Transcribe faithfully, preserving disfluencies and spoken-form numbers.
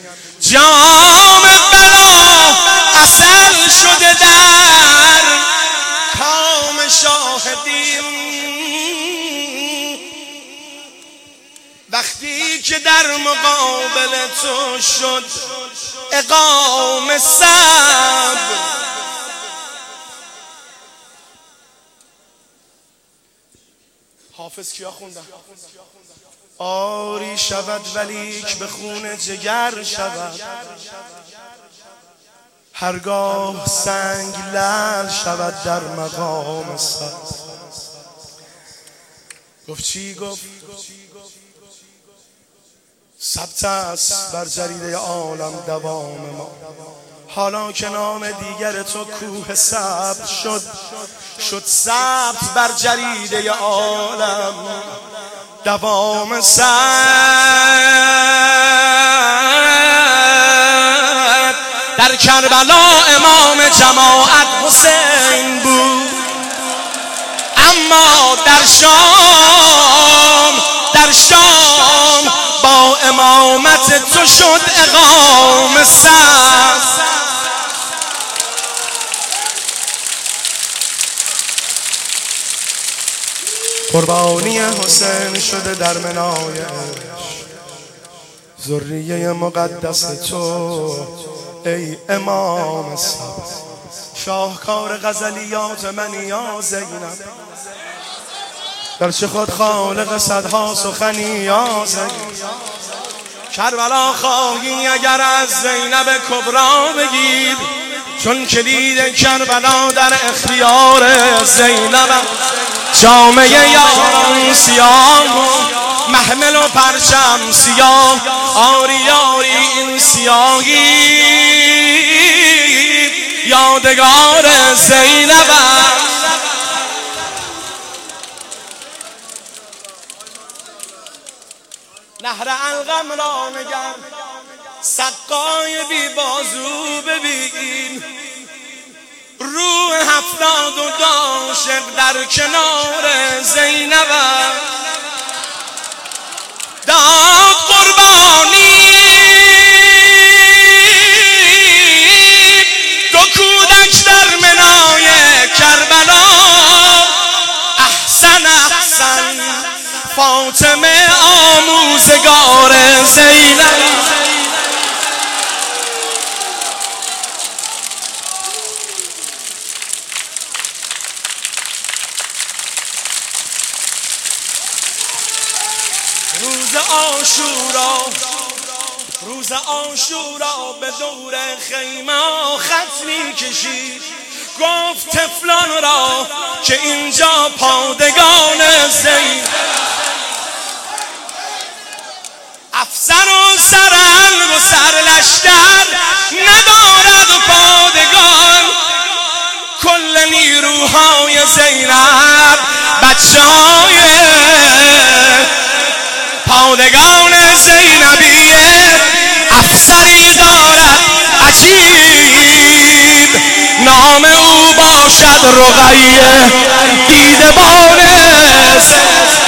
جام بلا اصل شده در کام شاهدیم. وقتی که در مقابل تو شد اقام صبر، حافظ کیا خوندن؟ آری شود ولیک به خون جگر شود، هرگاه سنگ لعل شود در مقام صبر. گفت چی گفت؟ ثبت است بر جریده عالم دوام ما، حالا که نام دیگر تو کوه صبر شد، شد ثبت بر جریده عالم دوام صبر. در کربلا امام جماعت حسین بود، اما در شام در شام با امامت تو شد اقام صبر. قربانی حسین شده در منای ذریه مقدس تو ای امام صبر. شاهکار غزلیات من یا زینب، گرچه خود خالق صدها سخنی یا زینب. کربلا خواهی اگر از زینب کبرا بگیر، چون کلید کربلا در اختیار زینب. جامعه یاران سیاه و محمل و پرچم سیاه، آری آری این سیاهی یادگار زینب. نهر القم را نگر، سقای بی بازو ببین، روح هفتاد و عاشق در کنار زینب. داد قربانی دو کودک در منای کربلا، احسن احسن فاطمه آموزگار زینب. روز عاشورا روز عاشورا به دور خیمه خط می کشید، گفت طفلان را که اینجا پادگان زینب. افسر و سرهنگ و سرلشکر ندارد پادگان، کل نیروهای زینب بچه های پادگان زینبیه. افسری دارد عجیب، نام او باشد رقیه دیدبان